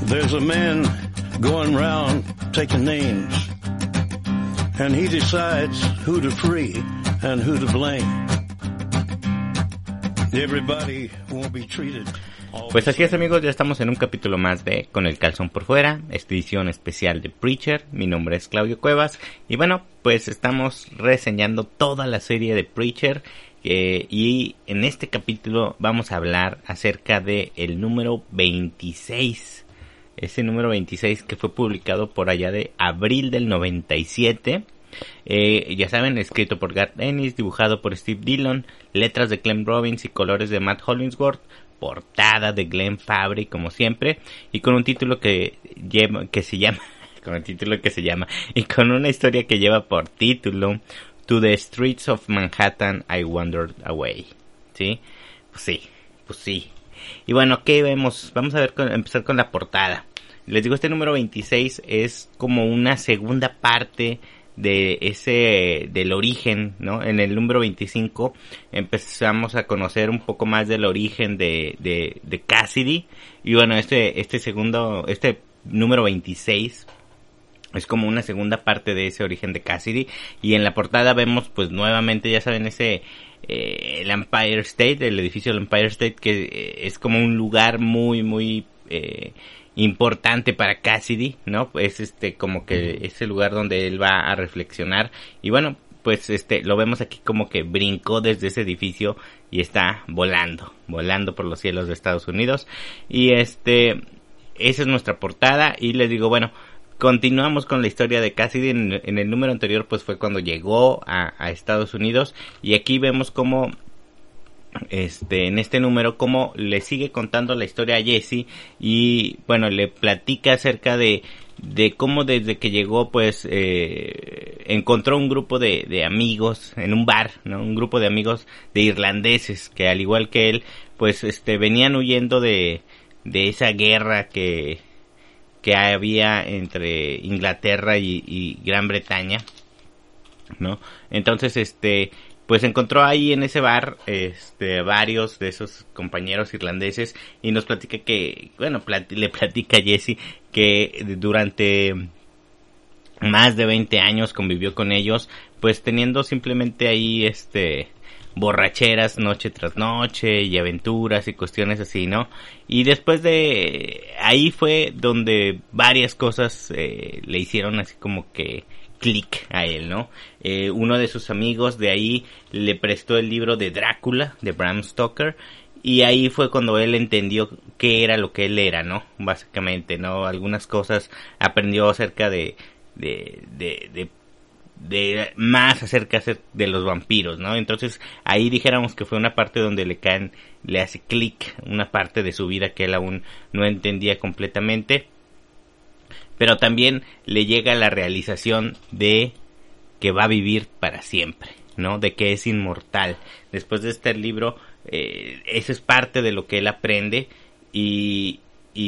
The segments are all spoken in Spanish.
There's a man going round taking names, and he decides who to free and who to blame. Everybody won't be treated. Pues así es, amigos, ya estamos en un capítulo más de Con el Calzón por Fuera, esta edición especial de Preacher. Mi nombre es Claudio Cuevas y bueno, pues estamos reseñando toda la serie de Preacher y en este capítulo vamos a hablar acerca de el número 26. Ese número 26 que fue publicado por allá de abril del 97. Ya saben, escrito por Garth Ennis, dibujado por Steve Dillon, letras de Clem Robins y colores de Matt Hollingsworth, portada de Glenn Fabry como siempre, y con un título que se llama y con una historia que lleva por título To the Streets of Manhattan I Wandered Away. ¿Sí? Pues sí. Y bueno, ¿qué vemos? Vamos a empezar con la portada. Les digo, este número 26 es como una segunda parte del origen, ¿no? En el número 25 empezamos a conocer un poco más del origen de Cassidy, y bueno, este número 26 es como una segunda parte de ese origen de Cassidy, y en la portada vemos pues nuevamente, ya saben, el Empire State, el edificio del Empire State, que es como un lugar muy muy importante para Cassidy, ¿no? Es como que ese lugar donde él va a reflexionar, y bueno, pues lo vemos aquí como que brincó desde ese edificio y está volando por los cielos de Estados Unidos, y esa es nuestra portada. Y les digo, bueno, continuamos con la historia de Cassidy. En el número anterior pues fue cuando llegó a Estados Unidos, y aquí vemos cómo en este número cómo le sigue contando la historia a Jesse, y bueno, le platica acerca de cómo desde que llegó pues encontró un grupo de amigos en un bar, ¿no? Un grupo de amigos de irlandeses que al igual que él pues venían huyendo de esa guerra que había entre Inglaterra y Gran Bretaña, ¿no? Entonces pues encontró ahí en ese bar varios de esos compañeros irlandeses, y nos platica que, bueno, le platica a Jesse que durante más de 20 años convivió con ellos, pues teniendo simplemente ahí borracheras noche tras noche y aventuras y cuestiones así, ¿no? Y después de ahí fue donde varias cosas le hicieron así como que click a él, ¿no? Uno de sus amigos de ahí le prestó el libro de Drácula de Bram Stoker, y ahí fue cuando él entendió qué era lo que él era, ¿no? Básicamente, ¿no? Algunas cosas aprendió acerca de más acerca de los vampiros, ¿no? Entonces ahí dijéramos que fue una parte donde le hace click una parte de su vida que él aún no entendía completamente. Pero también le llega la realización de que va a vivir para siempre, ¿no? De que es inmortal. Después de este libro, eso es parte de lo que él aprende, y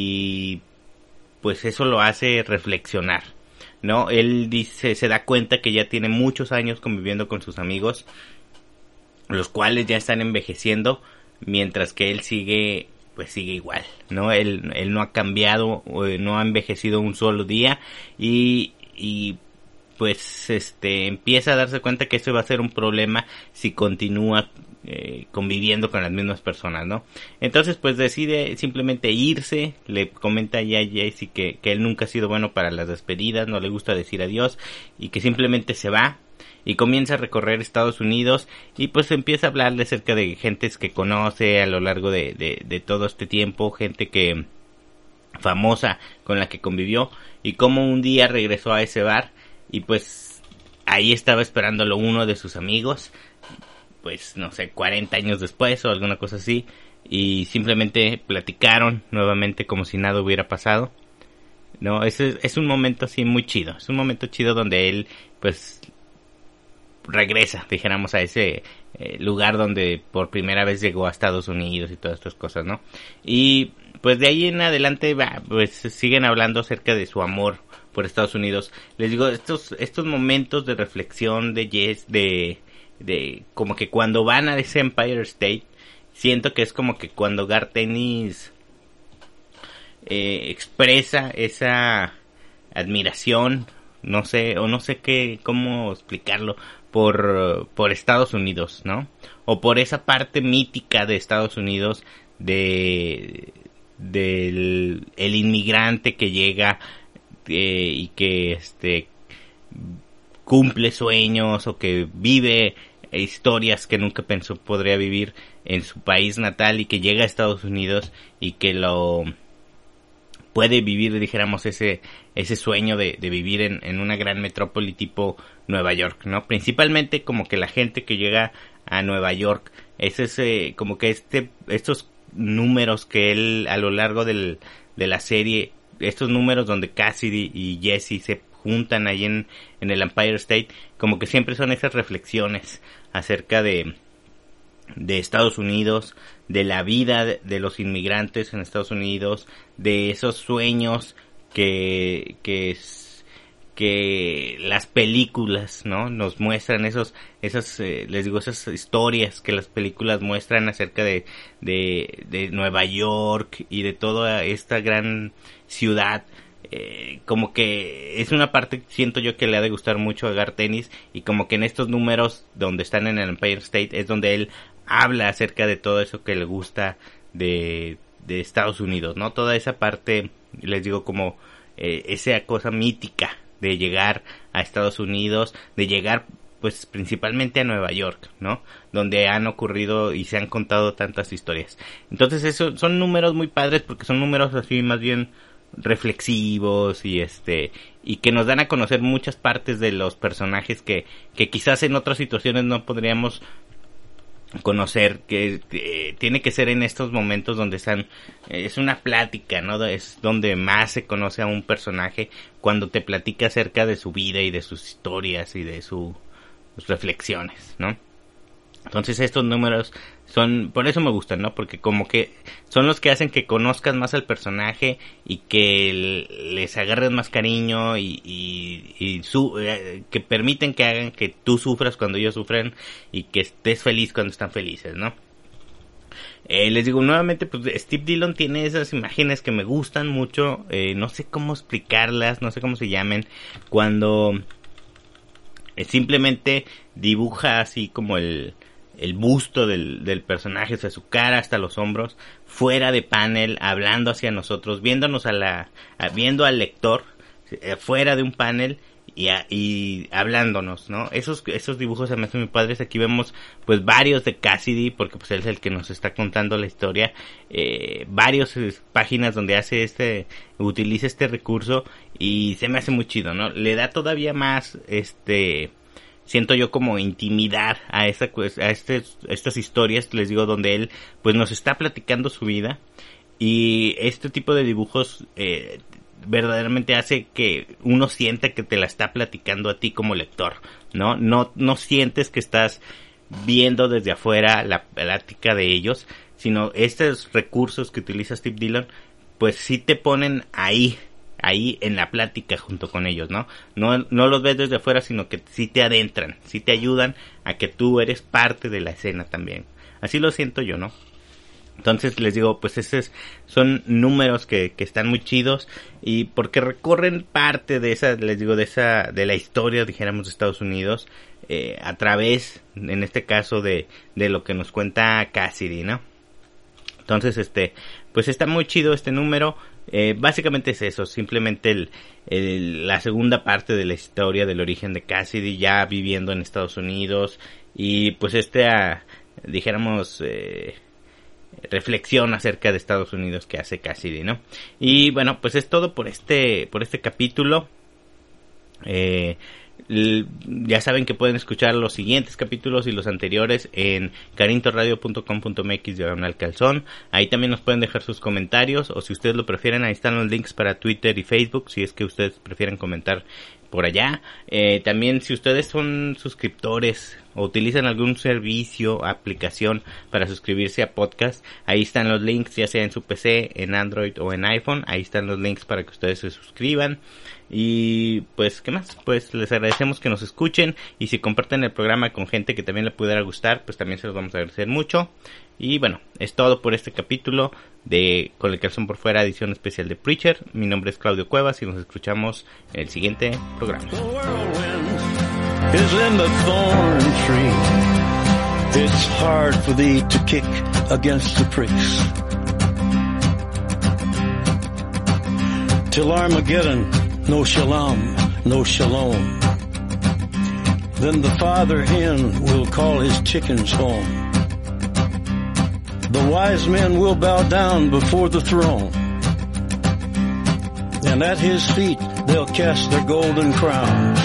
pues eso lo hace reflexionar, ¿no? Él se da cuenta que ya tiene muchos años conviviendo con sus amigos, los cuales ya están envejeciendo, mientras que él sigue igual, ¿no? Él no ha cambiado, no ha envejecido un solo día, y pues empieza a darse cuenta que eso va a ser un problema si continúa conviviendo con las mismas personas, ¿no? Entonces pues decide simplemente irse. Le comenta ya a Jesse que él nunca ha sido bueno para las despedidas, no le gusta decir adiós, y que simplemente se va. Y comienza a recorrer Estados Unidos, y pues empieza a hablarle acerca de gentes que conoce a lo largo de todo este tiempo, gente famosa con la que convivió, y cómo un día regresó a ese bar, y pues ahí estaba esperándolo uno de sus amigos, pues no sé, 40 años después o alguna cosa así, y simplemente platicaron nuevamente como si nada hubiera pasado, ¿no? Es un momento así muy chido, es un momento chido donde él pues regresa, dijéramos, a ese lugar donde por primera vez llegó a Estados Unidos y todas estas cosas, ¿no? Y pues de ahí en adelante pues siguen hablando acerca de su amor por Estados Unidos. Les digo, estos momentos de reflexión de Jess, de como que cuando van a ese Empire State, siento que es como que cuando Garth Ennis expresa esa admiración, no sé cómo explicarlo, por Estados Unidos, ¿no? O por esa parte mítica de Estados Unidos del el inmigrante que llega y que cumple sueños o que vive historias que nunca pensó podría vivir en su país natal y que llega a Estados Unidos y que lo puede vivir, dijéramos, ese sueño de vivir en una gran metrópoli tipo Nueva York, ¿no? Principalmente como que la gente que llega a Nueva York, como que estos números que él a lo largo de la serie, estos números donde Cassidy y Jesse se juntan ahí en el Empire State, como que siempre son esas reflexiones acerca de Estados Unidos, de la vida de los inmigrantes en Estados Unidos, de esos sueños que las películas, ¿no? Nos muestran esas historias que las películas muestran acerca de Nueva York y de toda esta gran ciudad. Como que es una parte, siento yo, que le ha de gustar mucho a Garth Ennis, y como que en estos números donde están en el Empire State es donde él habla acerca de todo eso que le gusta de Estados Unidos, ¿no? Toda esa parte, les digo, como esa cosa mítica de llegar a Estados Unidos, de llegar pues principalmente a Nueva York, ¿no? Donde han ocurrido y se han contado tantas historias. Entonces eso son números muy padres porque son números así más bien reflexivos y que nos dan a conocer muchas partes de los personajes que quizás en otras situaciones no podríamos conocer, que tiene que ser en estos momentos donde están, es una plática, ¿no? Es donde más se conoce a un personaje, cuando te platica acerca de su vida y de sus historias y de sus reflexiones, ¿no? Entonces estos números por eso me gustan, ¿no? Porque como que son los que hacen que conozcas más al personaje y que les agarres más cariño que permiten que hagan que tú sufras cuando ellos sufren y que estés feliz cuando están felices, ¿no? Les digo nuevamente, pues Steve Dillon tiene esas imágenes que me gustan mucho, no sé cómo explicarlas, no sé cómo se llamen, cuando simplemente dibuja así como el busto del personaje, o sea, su cara hasta los hombros, fuera de panel, hablando hacia nosotros, viéndonos viendo al lector, fuera de un panel y hablándonos, ¿no? Esos dibujos se me hacen muy padres. Aquí vemos pues varios de Cassidy, porque pues él es el que nos está contando la historia, varios páginas donde utiliza este recurso y se me hace muy chido, ¿no? Le da todavía más siento yo como intimidad a estas historias, les digo, donde él pues nos está platicando su vida, y este tipo de dibujos verdaderamente hace que uno sienta que te la está platicando a ti como lector, ¿no? No sientes que estás viendo desde afuera la plática de ellos, sino estos recursos que utiliza Steve Dillon pues sí te ponen ahí en la plática junto con ellos, ¿no? No los ves desde afuera, sino que sí te adentran, sí te ayudan a que tú eres parte de la escena también. Así lo siento yo, ¿no? Entonces les digo, pues son números que están muy chidos, y porque recorren parte de de la historia, dijéramos, de Estados Unidos, a través, en este caso, de lo que nos cuenta Cassidy, ¿no? Entonces, pues está muy chido este número. Básicamente es eso, simplemente la segunda parte de la historia del origen de Cassidy, ya viviendo en Estados Unidos, y pues dijéramos, reflexión acerca de Estados Unidos que hace Cassidy, ¿no? Y bueno, pues es todo por este capítulo. Ya saben que pueden escuchar los siguientes capítulos y los anteriores en carintoradio.com.mx/calzón. Ahí también nos pueden dejar sus comentarios, o si ustedes lo prefieren, ahí están los links para Twitter y Facebook, si es que ustedes prefieren comentar por allá. También, si ustedes son suscriptores o utilizan algún servicio, aplicación para suscribirse a podcast, ahí están los links, ya sea en su PC, en Android o en iPhone. Ahí están los links para que ustedes se suscriban. Y pues, ¿qué más? Pues les agradecemos que nos escuchen, y si comparten el programa con gente que también le pudiera gustar, pues también se los vamos a agradecer mucho. Y bueno, es todo por este capítulo de Con el Calzón por Fuera, edición especial de Preacher. Mi nombre es Claudio Cuevas y nos escuchamos en el siguiente programa. Is in the thorn tree. It's hard for thee to kick against the pricks. Till Armageddon, no shalom, no shalom. Then the father hen will call his chickens home. The wise men will bow down before the throne, and at his feet they'll cast their golden crowns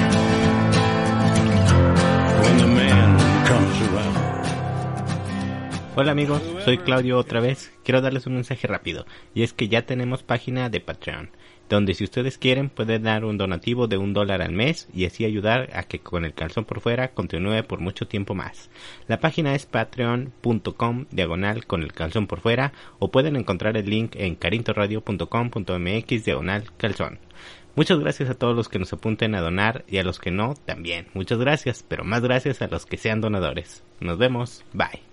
when the man comes around. Hola amigos, soy Claudio otra vez. Quiero darles un mensaje rápido, y es que ya tenemos página de Patreon, donde si ustedes quieren pueden dar un donativo de $1 al mes y así ayudar a que Con el Calzón por Fuera continúe por mucho tiempo más. La página es patreon.com/Con el Calzón por Fuera, o pueden encontrar el link en carintoradio.com.mx/calzón. Muchas gracias a todos los que nos apunten a donar, y a los que no también. Muchas gracias, pero más gracias a los que sean donadores. Nos vemos, bye.